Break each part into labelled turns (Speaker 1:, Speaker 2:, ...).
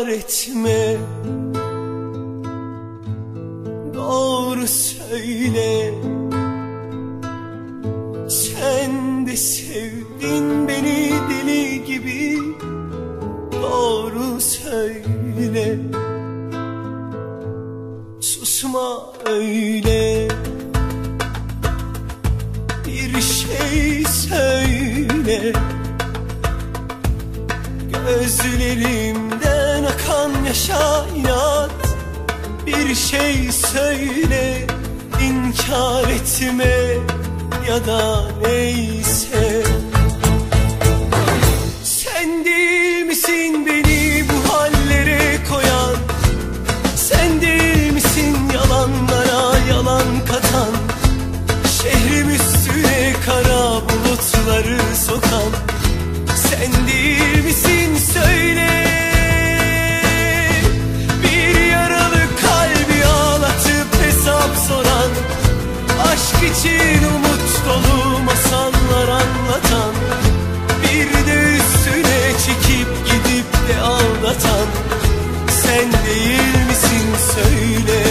Speaker 1: İnkar etme, doğru söyle. Sen de sevdin beni deli gibi, doğru söyle. Susma öyle, bir şey söyle. Gözlerimden akan yaşa inat, bir şey söyle. İnkar etme ya da neyse. Sen değil misin beni bu hallere koyan? Sen değil misin yalanlara yalan katan? Şehrim üstüne kara bulutları sokan? Sen değil misin söyle. Bir yaralı kalbi ağlatıp hesap soran, aşk için umut dolu masallar anlatan, bir de üstüne çekip gidip de aldatan. Sen değil misin söyle.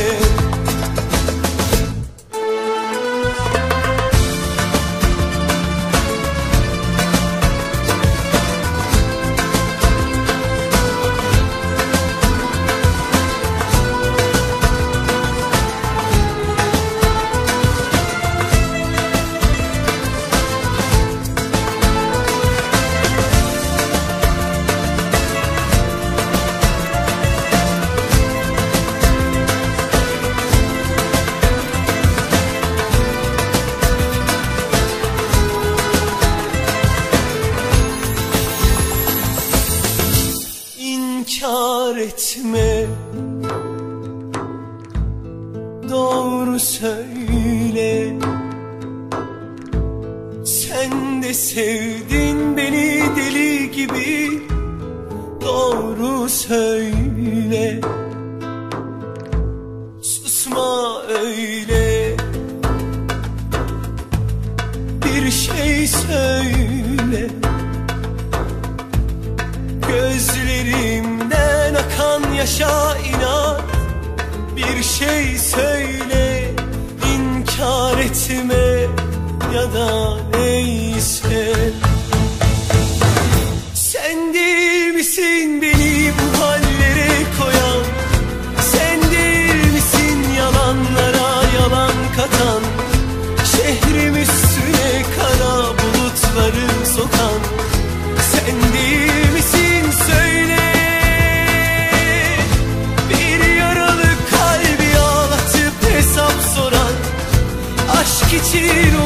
Speaker 1: İnkar etme, doğru söyle. Sen de sevdin beni deli gibi, doğru söyle. Susma öyle, bir şey söyle. Gözlerimden akan yaşa inat, bir şey söyle. İnkar etme ya da neyse. Sen değil misin beni bu hallere koyan? Sen değil misin yalanlara yalan katan? Şehrim üstüne kara bulutları sokan? Sen değil misin söyle. Bir yaralı kalbi ağlatıp hesap soran, aşk için